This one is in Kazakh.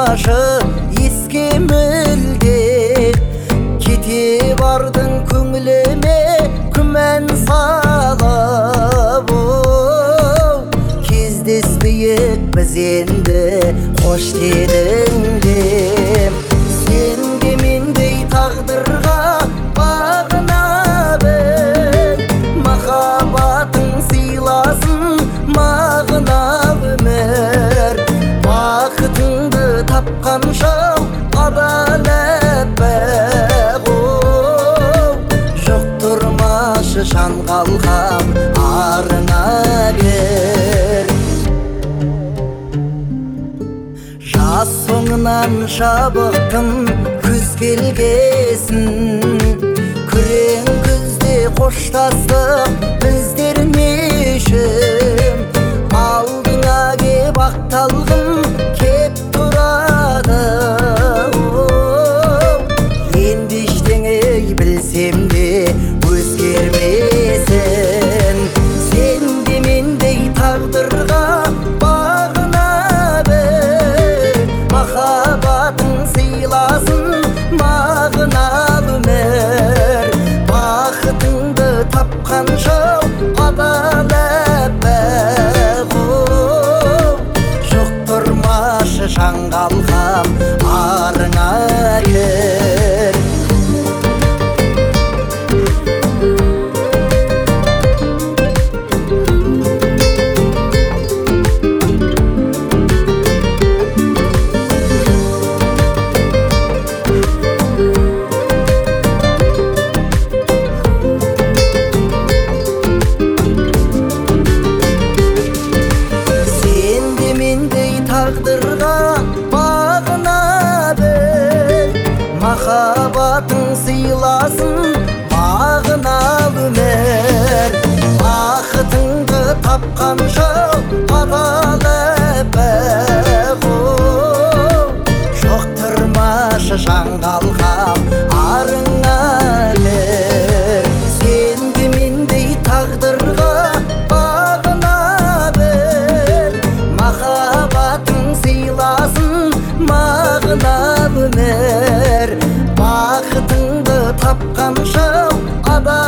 тұрмашы еске мүлде кете бардың көңіліме күмән салып кездеспейік біз енді қош дедің деп сенге мендей тағдырға бағына біл махаббатың сыйласын мағыналы өмір бақытыңды тапқанша адалет жоқ тұрмашы жан қалқам арыңа кер жаз соңынан шабықтым күз келгесін күрең күзде қоштастық біздер нешім алдыңа кеп ақталғым кеп тұрады енді ештеңе білсем де өзгермесін сен де мендей тағдырға бағына біл махаббатың сыйласын мағыналы өмір бақытыңды тапқанша адалет жоқ тұрмашы жан қалқам арыңа кер тағдырға бағына біл махаббатың сыйласын мағыналы өмір бақытыңды тапқанша адалет жоқ тұрмашы жан қалқам арыңа кер сен де мендей тағдырға бағына біл махаббатың сыйласын мағыналы өмір бақытыңды тапқанша